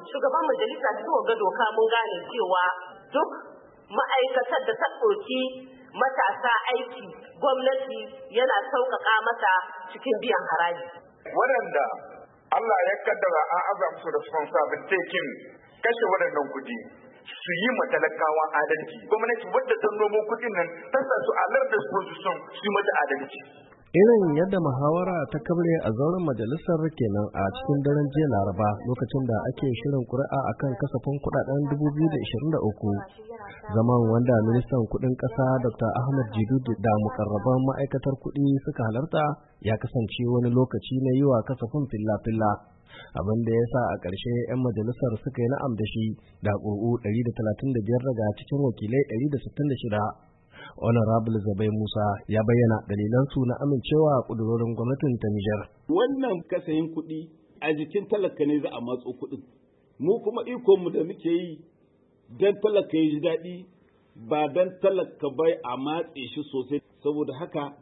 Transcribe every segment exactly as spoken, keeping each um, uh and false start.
shugaban majalisa cikin wanga doka mun gane cewa duk ma'aikatar da ta ɗauki matasa aiki gwamnati yana sauƙaƙa mata cikin biyan haraji. Waɗanda Allah ya kaddara an aza musu responsibility kin kashe waɗannan kuɗi su yi ma talakawa adalci. Gwamnati wadda ta nomo kuɗin nan ta sa su alar da position su yi mata adalci. Irin yadda muhawara ta kabre a zauren majalisar kenan a cikin daren jiya Laraba lokacin da ake shirin ƙuri'a akan kasafin kuɗaɗen dubu biyu da ishirin da uku. Zaman wanda ministan kuɗin ƙasa Doctor Ahmed Jidu da mukarraban ma'aikatar kuɗi suka halarta ya kasance wani lokaci na yi wa kasafin filla-filla. Abin da ya sa a ƙarshe 'yan majalisar suka yi na'am da shi da ƙuri'u ɗari da talatin da biyar daga cikin wakilai ɗari da sittin da shida. Honorable Zabai Musa ya bayyana dalilansu na amincewa ƙudurorin gwamnatin ta Nijar. Wannan kasayin kuɗi a jikin talaka ne za a matso kuɗin. Mu kuma ikonmu da muke yi don talaka ya ji daɗi ba don talaka bai a matse shi sosai. Saboda haka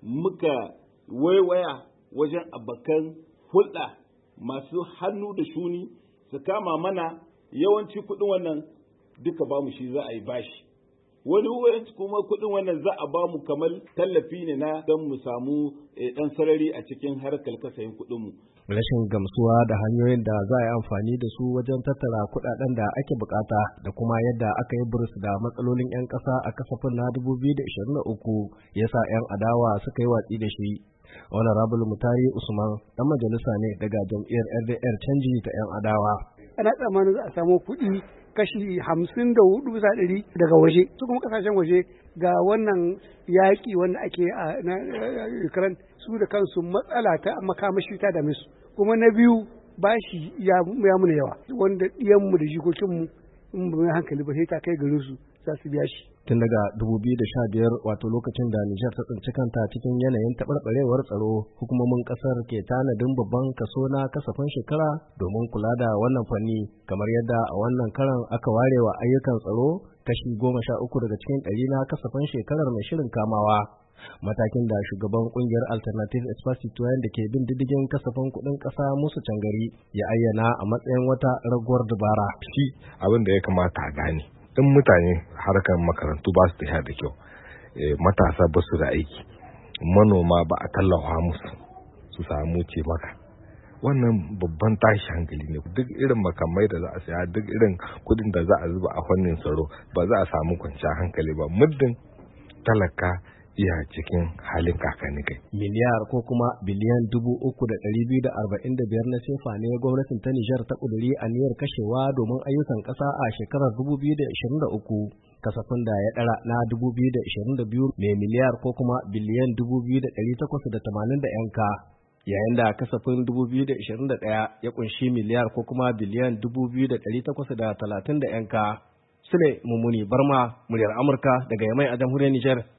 muka waiwaya wajen abokan hulɗa masu hannu da shuni su kama mana yawanci kuɗin wannan duka ba mu shi za a yi bashi. Wani wayanci kuma kuɗin wannan za a ba mu kamar tallafi ne na don mu samu ɗan sarari a cikin harkar kasayin kuɗinmu. Rashin gamsuwa da hanyoyin da za a yi amfani da su wajen tattara kuɗaɗen da ake bukata da kuma yadda aka yi burus da matsalolin 'yan ƙasa a kasafin na dubu biyu da ishirin da uku ya sa 'yan adawa suka yi watsi da shi. Honorable Mutari Usman ɗan majalisa ne daga jam'iyyar R D R canji ta 'yan adawa. Ana tsammanin za a samu kuɗi kashi hamsin da hudu bisa ɗari daga waje su kuma kasashen waje ga wannan yaƙi wanda ake a Ukraine su da kansu matsala ta makamashi ta da musu kuma na biyu bashi ya muna yawa wanda ɗiyanmu da jikokinmu in ba mai hankali ba sai ta kai garin su za su biya shi. Tun daga dubu biyu da sha biyar wato lokacin da Nijar ta tsinci kanta cikin yanayin taɓarɓarewar tsaro hukumomin ƙasar ke tanadin babban kaso na kasafin shekara domin kula da wannan fanni kamar yadda a wannan karan aka ware wa ayyukan tsaro kashi goma sha uku daga cikin ɗari na kasafin shekarar mai shirin kamawa. Matakin da shugaban kungiyar Alternative Espace Citoyen da ke bin diddigin kasafin kuɗin ƙasa Musa Cangari ya ayyana a matsayin wata raguwar dabara. Shi abin da ya kamata a gane. In mutane harkar makarantu ba su tafiya da kyau, matasa ba su da aiki, manoma ba a tallafa musu su samu ce maka. Wannan babban tashi hankali ne. Duk irin makamai da za a saya, duk irin kudin da za a zuba a fannin tsaro ba za a samu kwanciyar hankali ba. Muddin talaka iya cikin halin kakani kai. Miliyar ko kuma biliyan dubu uku da ɗari biyu da arba'in da biyar na sefa ne gwamnatin ta Nijar ta ƙuduri aniyar kashewa domin ayyukan ƙasa a shekarar dubu biyu da ishirin da uku. Kasafin da ya ɗara na dubu biyu da ishirin da biyu mai miliyar ko kuma biliyan dubu biyu da ɗari takwas da tamanin da yanka. Yayin da kasafin dubu biyu da ishirin da ɗaya ya ƙunshi miliyar ko kuma biliyan dubu biyu da ɗari takwas da talatin da yanka. Sule Mummuni Barma, muryar Amurka daga Yamai a jamhuriyar Nijar.